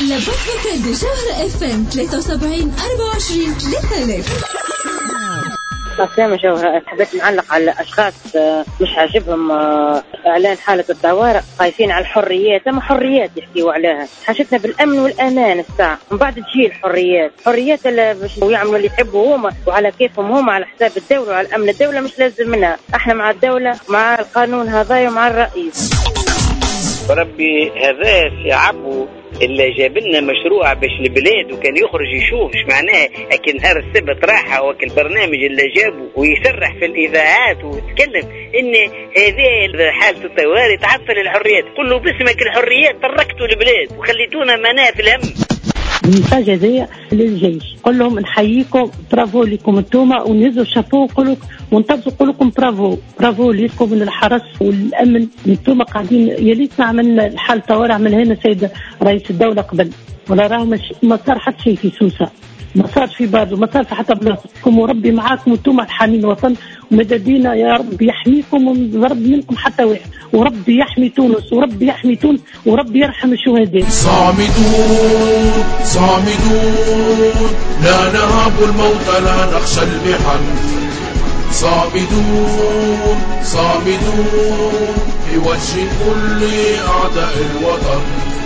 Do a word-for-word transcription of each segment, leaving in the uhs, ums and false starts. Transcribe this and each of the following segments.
لبوك دي جوهرة اف ام ثلاثة وسبعين أربعة وعشرين ثلاثة آلاف. قسام جوهرة حبيت نعلق على أشخاص مش عاجبهم إعلان حالة الطوارئ، خايفين على الحريات، أما حريات يحكيوا عليها، حاجتنا بالأمن والأمان الساعة، من بعد تجي الحريات، حريات اللي باش يعملوا اللي يحبوا هما وعلى كيفهم هما على حساب الدولة وعلى الأمن الدولة مش لازم منها، احنا مع الدولة مع القانون هذايا ومع الرئيس. ربي هذا يعبوا اللي جاب لنا مشروع باش البلاد وكان يخرج يشوف ايش معناه اكن نهار السبت راحه وكل برنامج اللي جابه ويسرح في الاذاعات ويتكلم ان هذه حاله الطوارئ تعطل الحريات، قل له باسمك الحريات تركتوا البلاد وخليتونا مناه في الهم. المفاجأة دي للجيش، قل لهم نحييكم، برافو لكم انتوما، ونهزوا الشابو ونقولوا ونطبقوا نقول لكم برافو برافو لكم من الحرس والامن، انتوما قاعدين يا ليت نعمل الحال طوارئ عملها لنا سيد رئيس الدولة قبل، ولا راه مش ما صار حتى شيء في سوسة، ما صار في بارد وما صار في حتى بلاصتكم، وربي معاكم وانتوما حامين الوطن، ومددينا يا رب يحميكم ويضرب منكم حتى واحد، وربي يحمي تونس وربي يحمي تونس وربي يرحم الشهداء. صامدون صامدون لا نهاب الموت لا نخشى المحن، صامدون صامدون في وجه كل أعداء الوطن.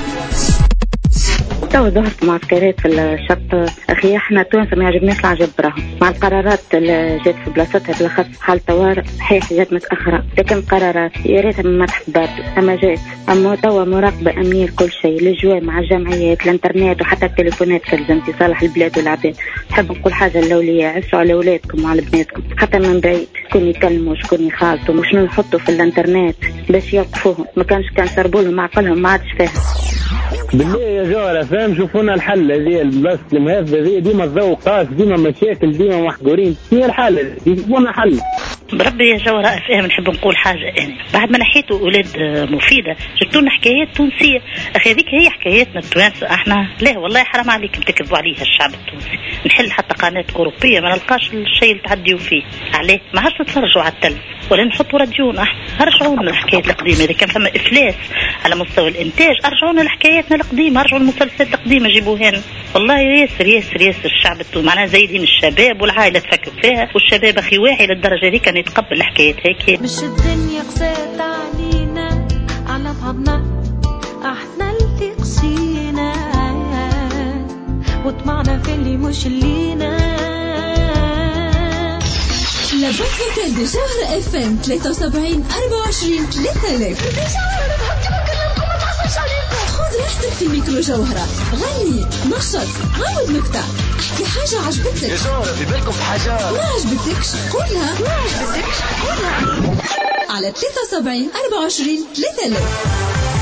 تو ظهرت معسكرات في الشط اخي، احنا تونس ما يعجبناش العجب براهم مع القرارات اللي جات في بلاصتها، بالاخص حال طوارئ صحيح جات متاخره، لكن قرارات يا ريتها ما تحت بارد اما جات، اما توا مراقبه امنيه لكل شيء، الجوا مع الجمعيات الانترنت وحتى التليفونات كلزم في صالح البلاد والعباد. نحب نقول حاجه الاولياء، عسوا على اولادكم وعلى بناتكم حتى من بعيد، شكون يكلموا شكون يخالطوا وشنو نحطوا في الانترنت باش يوقفوهم، ما كانش كان شربوا لهم عقلهم ما عادش فاهم. بالله يا جوهرة فاهم، شوفونا الحل هذه البلاصة المهذبة هذه ديما الضوء قاس، ديما مشاكل، ديما محقورين، هي الحل يجيبونا حل. بربي يا جوهرة أفهم، نحب نقول حاجة يعني بعد ما نحيتوا أولاد مفيدة جبتونا حكايات تونسية، أخي هذيك هي حكاياتنا التوانسة، احنا لا والله حرام عليكم تكذبوا عليها الشعب التونسي، نحل حتى قناة أوروبية ما نلقاش الشيء اللي تعديوا فيه، عليه ما عادش نتفرجوا على التل ولا نحطوا راديون، احنا رجعونا الحكايات القديمة، إذا كان فما إفلاس على مستوى الإنتاج أرجعونا لحكاياتنا القديمة، أرجعوا المسلسلات القديمة جيبوها لنا، والله ياسر ياسر ياسر الشعب التونسي معناها زايدين الشباب والعائلة تفكر فيها، والشباب أخي واعي للدرجة دي كان يتقبل الحكايات هيك. مش الدنيا قسات علينا على بعضنا، احنا اللي قسينا وطمعنا في اللي مش لينا. لبوك دي جوهرة اف ام ثلاثة وسبعين أربعة وعشرين ثلاثة آلاف. خذ راحتك في ميكرو جوهرة، غني نشط عاود نكتة، احكي حاجة عجبتك يا جوهرة في بالكم في حاجة ما عجبتكش قولها ما عجبتكش قولها على ثلاثة وسبعين أربعة وعشرين ثلاثة آلاف.